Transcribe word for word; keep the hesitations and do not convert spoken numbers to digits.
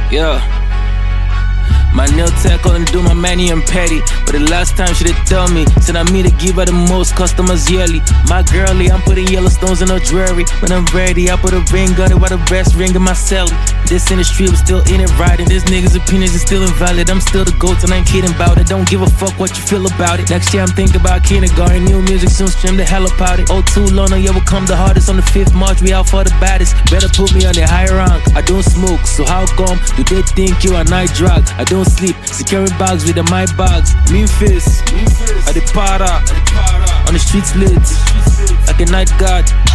Yeah. My nail tech couldn't do my mani and petty, but the last time she did tell me, said I me to give her the most customers yearly. My girlie, I'm putting yellow stones in her jewelry. When I'm ready, I put a ring on it while the best ring in my celly. This industry was still in it right, and this nigga's opinions is still invalid. I'm still the GOAT and I ain't kidding about it. Don't give a fuck what you feel about it. Next year I'm thinking about kindergarten, new music soon, stream the hell about it. Oh, too long, yeah, will come the hardest on the fifth March. We out for the baddest. Better put me on the high rank. I don't smoke, so how come do they think you a night drug? I don't sleep, securing bags with the my bags. Memphis, I the para, on the streets lit, like a night guard.